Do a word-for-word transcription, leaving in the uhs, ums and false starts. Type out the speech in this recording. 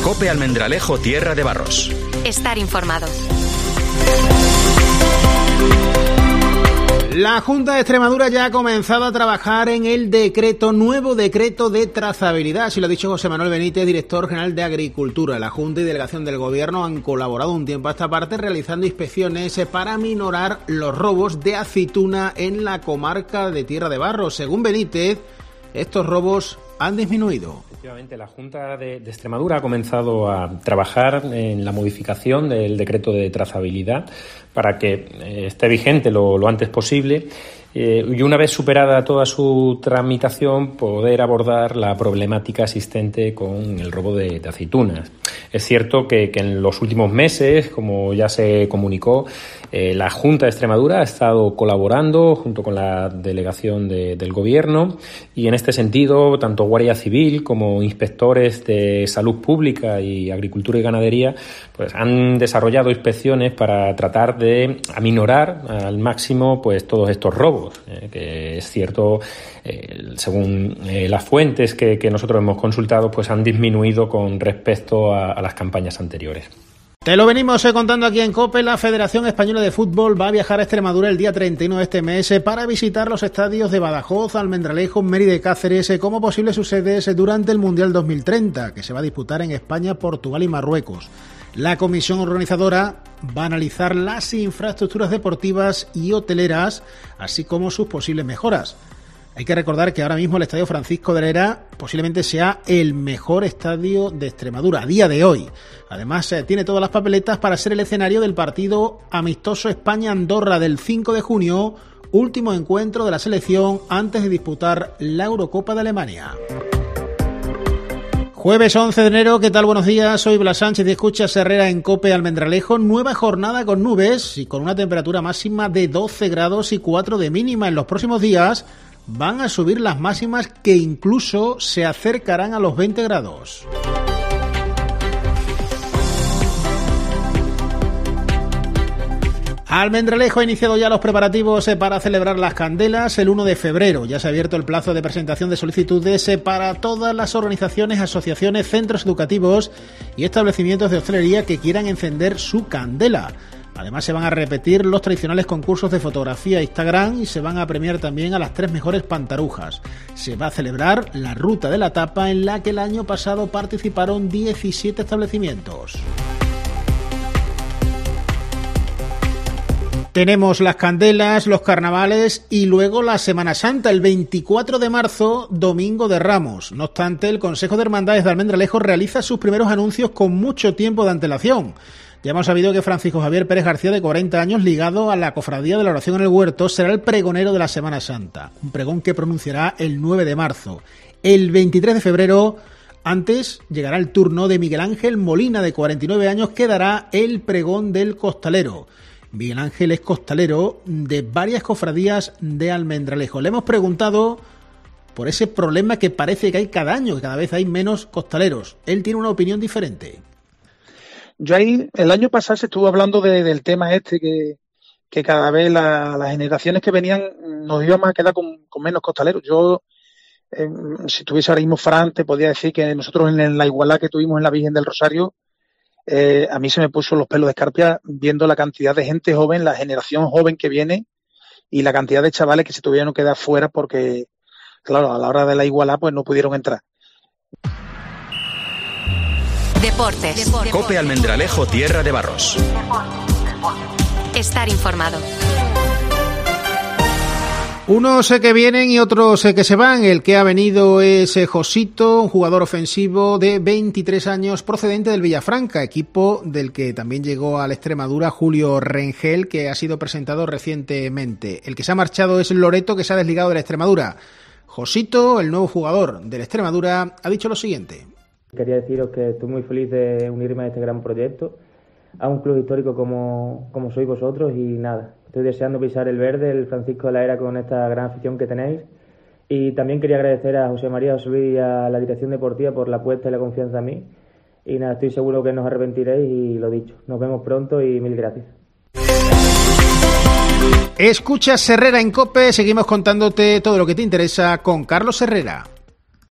COPE Almendralejo, Tierra de Barros. Estar informado. La Junta de Extremadura ya ha comenzado a trabajar en el decreto, nuevo decreto de trazabilidad, así lo ha dicho José Manuel Benítez, director general de Agricultura. La Junta y delegación del Gobierno han colaborado un tiempo a esta parte realizando inspecciones para minorar los robos de aceituna en la comarca de Tierra de Barros. Según Benítez, estos robos han disminuido. Efectivamente, la Junta de, de Extremadura ha comenzado a trabajar en la modificación del decreto de trazabilidad para que eh, esté vigente lo, lo antes posible eh, y una vez superada toda su tramitación poder abordar la problemática existente con el robo de, de aceitunas. Es cierto que, que en los últimos meses, como ya se comunicó, eh, la Junta de Extremadura ha estado colaborando junto con la delegación de, del Gobierno y en este sentido tanto Guardia Civil como inspectores de Salud Pública y Agricultura y Ganadería pues han desarrollado inspecciones para tratar de aminorar al máximo pues todos estos robos, eh, que es cierto, eh, según eh, las fuentes que, que nosotros hemos consultado, pues han disminuido con respecto a, a las campañas anteriores. Te lo venimos contando aquí en COPE. La Federación Española de Fútbol va a viajar a Extremadura el día treinta y uno de este mes para visitar los estadios de Badajoz, Almendralejo, Mérida y Cáceres como posibles subsedes durante el Mundial dos mil treinta, que se va a disputar en España, Portugal y Marruecos. La comisión organizadora va a analizar las infraestructuras deportivas y hoteleras, así como sus posibles mejoras. Hay que recordar que ahora mismo el Estadio Francisco de Herrera posiblemente sea el mejor estadio de Extremadura a día de hoy. Además, eh, tiene todas las papeletas para ser el escenario del partido amistoso España-Andorra del cinco de junio, último encuentro de la selección antes de disputar la Eurocopa de Alemania. Jueves once de enero, ¿qué tal? Buenos días, soy Blas Sánchez y escuchas Herrera en COPE Almendralejo. Nueva jornada con nubes y con una temperatura máxima de doce grados y cuatro de mínima. En los próximos días van a subir las máximas que incluso se acercarán a los veinte grados. Almendralejo ha iniciado ya los preparativos para celebrar las candelas el uno de febrero. Ya se ha abierto el plazo de presentación de solicitudes para todas las organizaciones, asociaciones, centros educativos y establecimientos de hostelería que quieran encender su candela. Además, se van a repetir los tradicionales concursos de fotografía Instagram y se van a premiar también a las tres mejores pantarujas. Se va a celebrar la Ruta de la Tapa, en la que el año pasado participaron diecisiete establecimientos. Tenemos las candelas, los carnavales y luego la Semana Santa, el veinticuatro de marzo, Domingo de Ramos. No obstante, el Consejo de Hermandades de Almendralejo realiza sus primeros anuncios con mucho tiempo de antelación. Ya hemos sabido que Francisco Javier Pérez García, de cuarenta años, ligado a la Cofradía de la Oración en el Huerto, será el pregonero de la Semana Santa, un pregón que pronunciará el nueve de marzo. El veintitrés de febrero, antes, llegará el turno de Miguel Ángel Molina, de cuarenta y nueve años, que dará el pregón del costalero. Miguel Ángel es costalero de varias cofradías de Almendralejo. Le hemos preguntado por ese problema que parece que hay cada año, que cada vez hay menos costaleros. Él tiene una opinión diferente. Yo ahí, el año pasado se estuvo hablando de, del tema este, que, que cada vez la, las generaciones que venían nos íbamos a quedar con, con menos costaleros. Yo, eh, si tuviese ahora mismo Fran, te podía decir que nosotros en, en la igualdad que tuvimos en la Virgen del Rosario, eh, a mí se me puso los pelos de escarpia viendo la cantidad de gente joven, la generación joven que viene y la cantidad de chavales que se tuvieron que quedar fuera porque, claro, a la hora de la igualdad pues no pudieron entrar. Deportes. Deportes. COPE Almendralejo, Tierra de Barros. Estar informado. Unos que vienen y otros que se van. El que ha venido es Josito, un jugador ofensivo de veintitrés años procedente del Villafranca, equipo del que también llegó a la Extremadura Julio Rengel, que ha sido presentado recientemente. El que se ha marchado es Loreto, que se ha desligado de la Extremadura. Josito, el nuevo jugador de la Extremadura, ha dicho lo siguiente. Quería deciros que estoy muy feliz de unirme a este gran proyecto, a un club histórico como, como sois vosotros y nada, estoy deseando pisar el verde, el Francisco de la Era con esta gran afición que tenéis y también quería agradecer a José María José Luis y a la dirección deportiva por la apuesta y la confianza en mí y nada, estoy seguro que no os arrepentiréis y lo dicho, nos vemos pronto y mil gracias. Escuchas Herrera en COPE, seguimos contándote todo lo que te interesa con Carlos Herrera.